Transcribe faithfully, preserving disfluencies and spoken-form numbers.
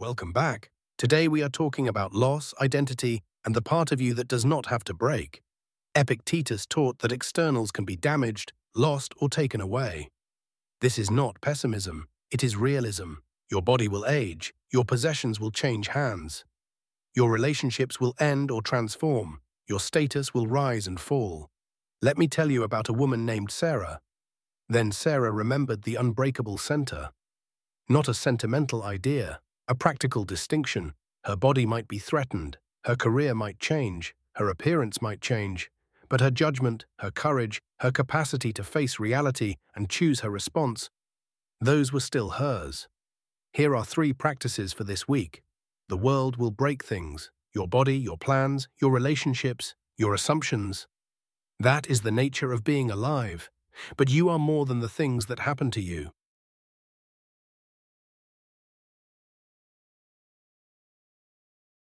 Welcome back. Today we are talking about loss, identity, and the part of you that does not have to break. Epictetus taught that externals can be damaged, lost, or taken away. This is not pessimism, it is realism. Your body will age, your possessions will change hands. Your relationships will end or transform, your status will rise and fall. Let me tell you about a woman named Sarah. Then Sarah remembered the unbreakable center. Not a sentimental idea, a practical distinction. Her body might be threatened, her career might change, her appearance might change, but her judgment, her courage, her capacity to face reality and choose her response, those were still hers. Here are three practices for this week. The world will break things: your body, your plans, your relationships, your assumptions. That is the nature of being alive. But you are more than the things that happen to you.